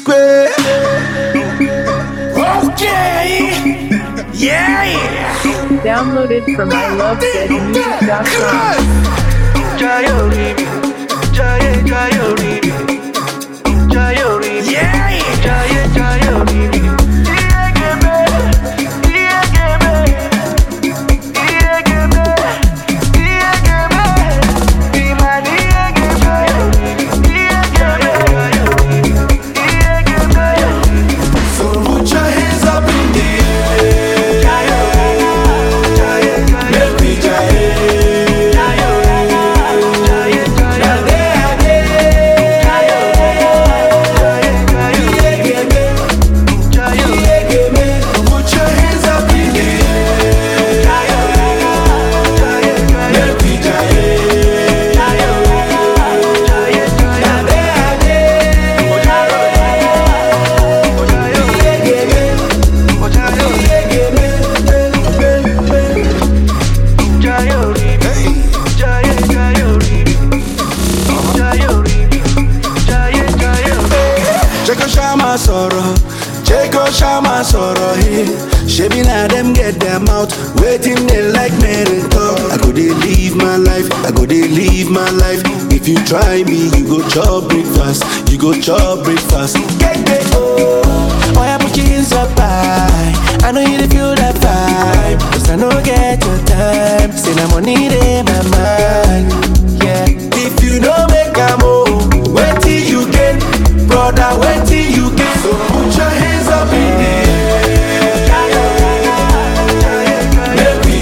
P-Square. Okay. Yeah. Downloaded from ilovezmusic.com. Shama sorrow here. Shebi na them get their mouth, waiting they like me to talk. I go dey live my life, I go dey live my life. If you try me, you go chop breakfast, you go chop breakfast. Get oh, why I put you inside pie? I know you dey feel that vibe, 'cause I no get your time. Say na money in my mind, yeah. If you no make a move, wait till you get, brother, wait till you get. So put your hands up in the air. Make we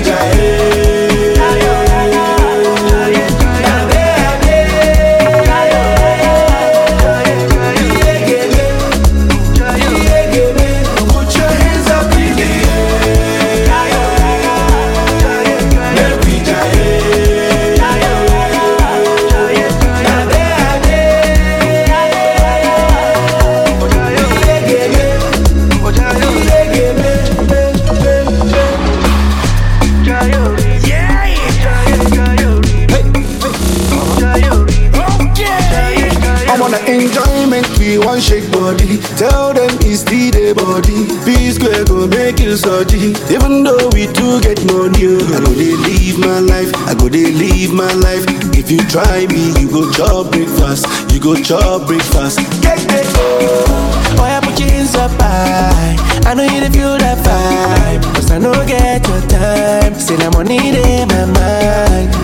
put your hands up in the air. Make we I'm on the enjoyment, we want shake body. Tell them it's the day body. P-Square go make you surgery. Even though we do get money, I go dey live my life, I go dey live my life. If you try me, you go chop breakfast, you go chop breakfast. Get oh, why I put you in so high? I know you dey feel that vibe, 'cause I no get your time. Say na money in my mind.